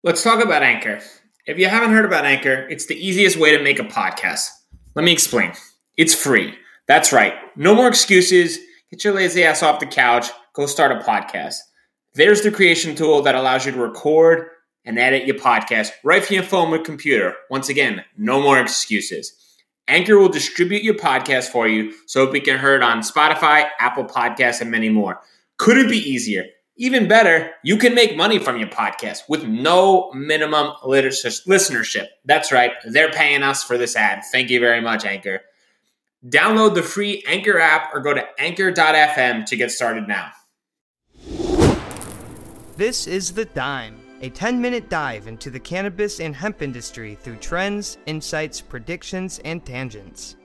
Let's talk about Anchor. If you haven't heard about Anchor, it's the easiest way to make a podcast. Let me explain. It's free. That's right. No more excuses. Get your lazy ass off the couch. Go start a podcast. There's the creation tool that allows you to record and edit your podcast right from your phone or computer. Once again, no more excuses. Anchor will distribute your podcast for you so it can be heard on Spotify, Apple Podcasts, and many more. Couldn't be easier. Even better, you can make money from your podcast with no minimum listenership. That's right, they're paying us for this ad. Thank you very much, Anchor. Download the free Anchor app or go to anchor.fm to get started now. This is The Dime, a 10-minute dive into the cannabis and hemp industry through trends, insights, predictions, and tangents.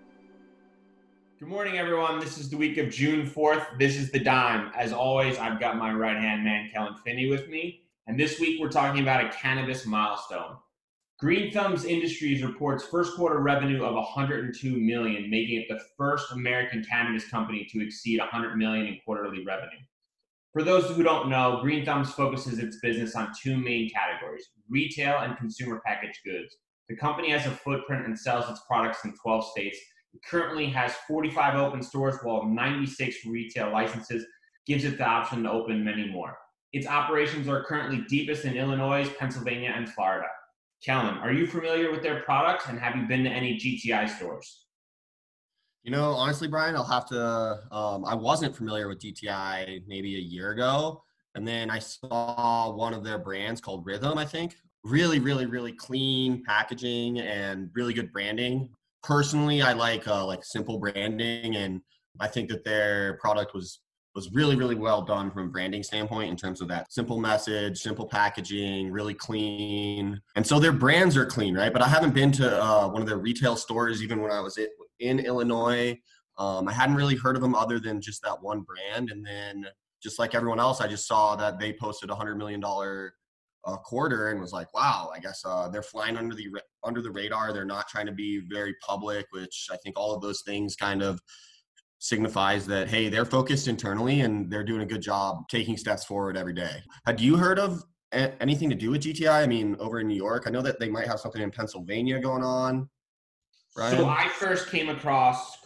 Good morning, everyone. This is the week of June 4th. This is The Dime. As always, I've got my right-hand man, Kellen Finney, with me. And this week, we're talking about a cannabis milestone. Green Thumbs Industries reports first quarter revenue of $102 million, making it the first American cannabis company to exceed $100 million in quarterly revenue. For those who don't know, Green Thumbs focuses its business on two main categories, retail and consumer packaged goods. The company has a footprint and sells its products in 12 states. It currently has 45 open stores, while 96 retail licenses gives it the option to open many more. Its operations are currently deepest in Illinois, Pennsylvania, and Florida. Kellen, are you familiar with their products, and have you been to any GTI stores? You know, honestly, Brian, I'll have to, I wasn't familiar with GTI maybe a year ago. And then I saw one of their brands called Rhythm, I think. Really, really, really clean packaging and really good branding. Personally, I like simple branding, and I think that their product was really, really well done from a branding standpoint in terms of that simple message, simple packaging, really clean. And so their brands are clean, right? But I haven't been to one of their retail stores even when I was in Illinois. I hadn't really heard of them other than just that one brand. And then just like everyone else, I just saw that they posted $100 million quarter and was like, wow, I guess they're flying under the radar. They're not trying to be very public, which I think all of those things kind of signifies that, hey, they're focused internally and they're doing a good job taking steps forward every day. Had you heard of anything to do with GTI? I mean, over in New York, I know that they might have something in Pennsylvania going on. Ryan? So I first came across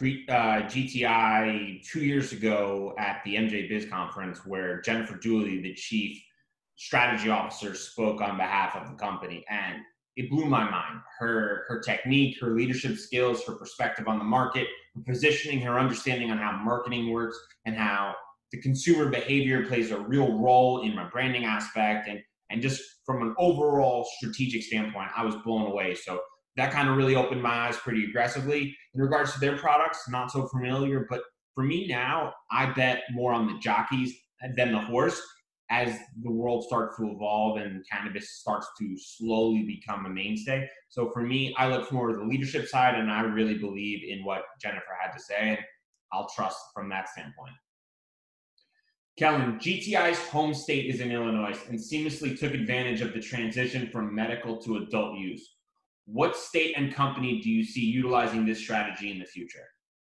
GTI 2 years ago at the MJ Biz conference, where Jennifer Dooley, the chief strategy officer, spoke on behalf of the company, and it blew my mind. Her technique, her leadership skills, her perspective on the market, her positioning, her understanding on how marketing works, and how the consumer behavior plays a real role in my branding aspect, and just from an overall strategic standpoint, I was blown away. So that kind of really opened my eyes pretty aggressively. In regards to their products, not so familiar, but for me now, I bet more on the jockeys than the horse as the world starts to evolve and cannabis starts to slowly become a mainstay. So for me, I look more to the leadership side, and I really believe in what Jennifer had to say, and I'll trust from that standpoint. Kellen, GTI's home state is in Illinois and seamlessly took advantage of the transition from medical to adult use. What state and company do you see utilizing this strategy in the future?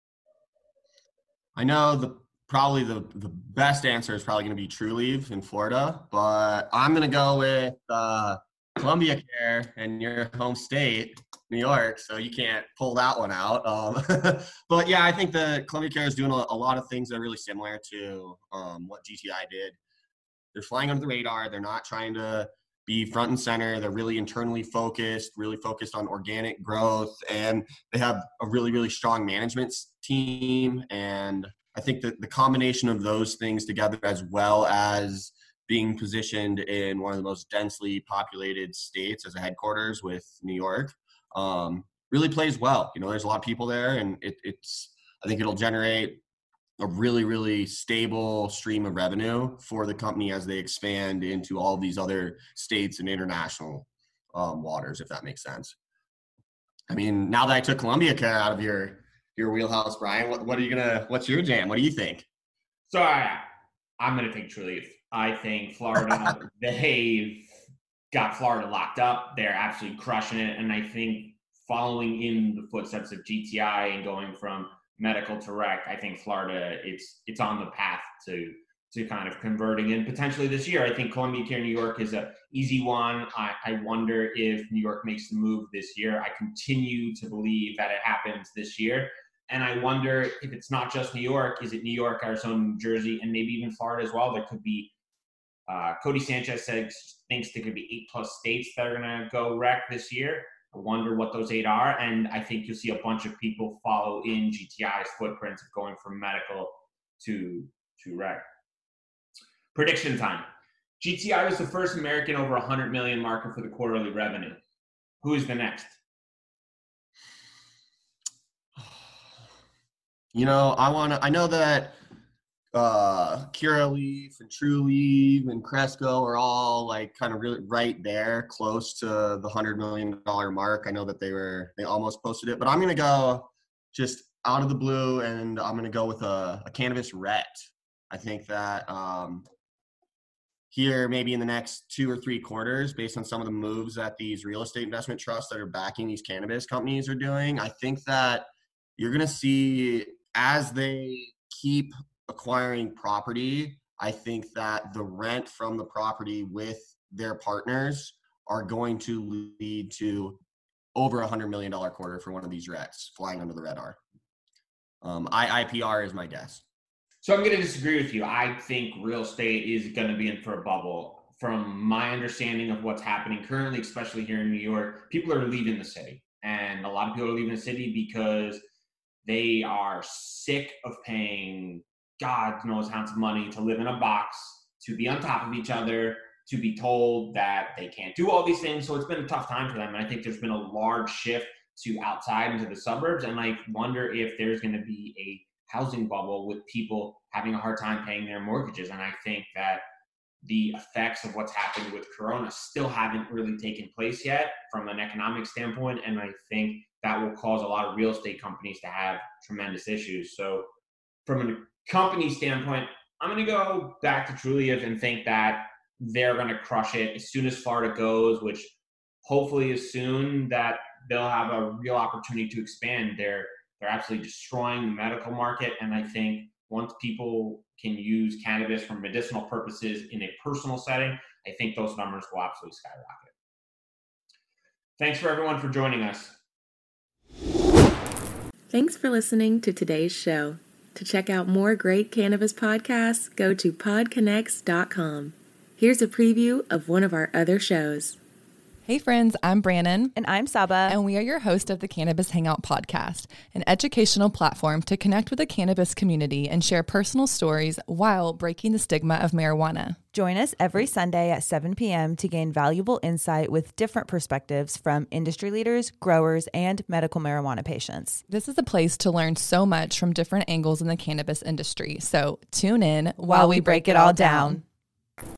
I know probably the best answer is probably going to be Trulieve in Florida, but I'm going to go with Columbia Care in your home state, New York, so you can't pull that one out. But yeah, I think the Columbia Care is doing a lot of things that are really similar to what GTI did. They're flying under the radar. They're not trying to be front and center. They're really internally focused, really focused on organic growth, and they have a really, really strong management team. And I think that the combination of those things together, as well as being positioned in one of the most densely populated states as a headquarters with New York, really plays well. You know, there's a lot of people there, and I think it'll generate a really, really stable stream of revenue for the company as they expand into all of these other states and international waters, if that makes sense. I mean, now that I took Columbia Care out of your wheelhouse, Brian, what's your jam? What do you think? So I'm going to take Trulieve. I think Florida, they've got Florida locked up. They're absolutely crushing it. And I think following in the footsteps of GTI and going from medical to rec, I think Florida, it's on the path to to kind of converting in potentially this year. I think Columbia Care New York is an easy one. I wonder if New York makes the move this year. I continue to believe that it happens this year. And I wonder if it's not just New York. Is it New York, Arizona, New Jersey, and maybe even Florida as well? There could be, Cody Sanchez thinks there could be 8+ states that are going to go rec this year. I wonder what those 8 are. And I think you'll see a bunch of people follow in GTI's footprints of going from medical to rec. Prediction time. GTI was the first American over 100 million marker for the quarterly revenue. Who is the next? You know, I know that Curaleaf and Trulieve and Cresco are all like kind of really right there, close to the $100 million mark. I know that they almost posted it, but I'm going to go just out of the blue, and I'm going to go with a cannabis RET. I think that here, maybe in the next 2 or 3 quarters, based on some of the moves that these real estate investment trusts that are backing these cannabis companies are doing, I think that you're going to see, as they keep acquiring property, I think that the rent from the property with their partners are going to lead to over $100 million quarter for one of these RETs flying under the radar. IPR is my guess. So I'm going to disagree with you. I think real estate is going to be in for a bubble. From my understanding of what's happening currently, especially here in New York, people are leaving the city. And a lot of people are leaving the city because they are sick of paying God knows how much money to live in a box, to be on top of each other, to be told that they can't do all these things. So it's been a tough time for them. And I think there's been a large shift to outside into the suburbs. And I wonder if there's going to be a housing bubble with people having a hard time paying their mortgages. And I think that the effects of what's happened with Corona still haven't really taken place yet from an economic standpoint. And I think that will cause a lot of real estate companies to have tremendous issues. So from a company standpoint, I'm going to go back to Trulieve and think that they're going to crush it as soon as Florida goes, which hopefully is soon, that they'll have a real opportunity to expand. They're absolutely destroying the medical market. And I think once people can use cannabis for medicinal purposes in a personal setting, I think those numbers will absolutely skyrocket. Thanks for everyone for joining us. Thanks for listening to today's show. To check out more great cannabis podcasts, go to podconnects.com. Here's a preview of one of our other shows. Hey friends, I'm Brannon. And I'm Saba. And we are your host of the Cannabis Hangout podcast, an educational platform to connect with the cannabis community and share personal stories while breaking the stigma of marijuana. Join us every Sunday at 7 p.m. to gain valuable insight with different perspectives from industry leaders, growers, and medical marijuana patients. This is a place to learn so much from different angles in the cannabis industry. So tune in while we break it all down.